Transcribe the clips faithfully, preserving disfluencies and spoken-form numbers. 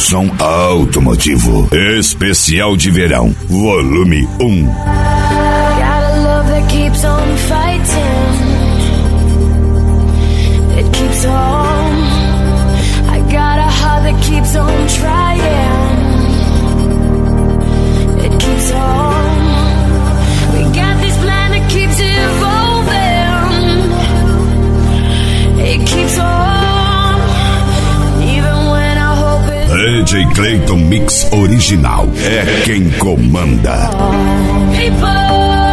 Som automotivo. Especial de verão. Volume um. Got a love that keeps on fighting. It keeps on. I got a heart that keeps on trying. It keeps on. We got this plan that keeps evolving. It keeps on. Even when I hope it. D J Clayton Mix Original. É quem comanda. People.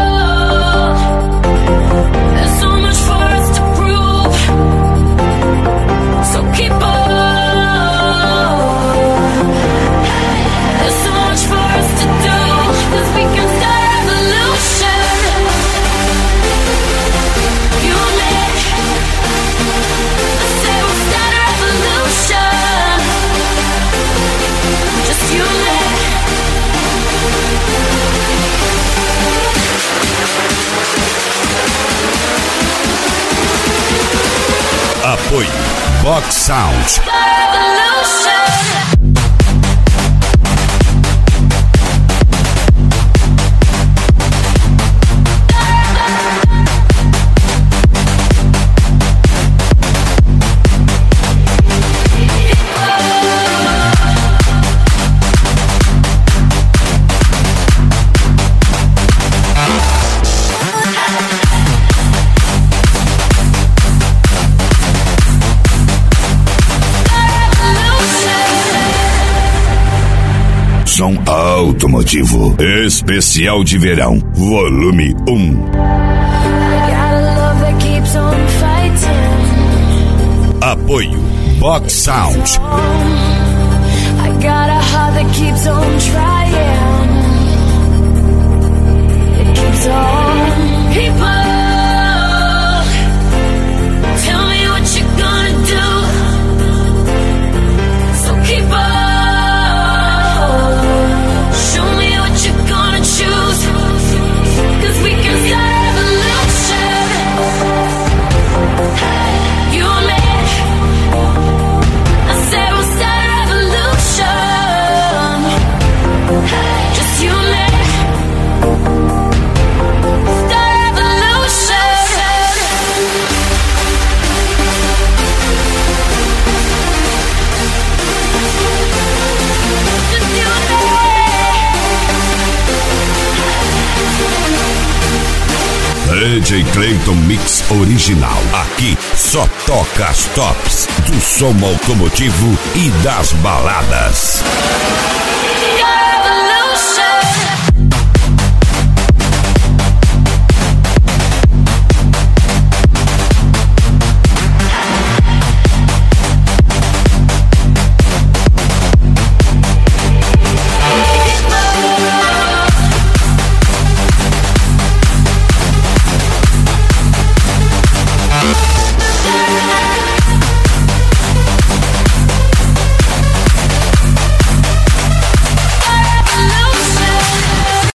Apoio Box Sound. Som automotivo. Especial de verão. Volume um. Apoio Box Sound. I got a heart that keeps on trying. It keeps on. People, tell me what you're gonna do. So keep on. D J Clayton Mix Original. Aqui só toca as tops do som automotivo e das baladas.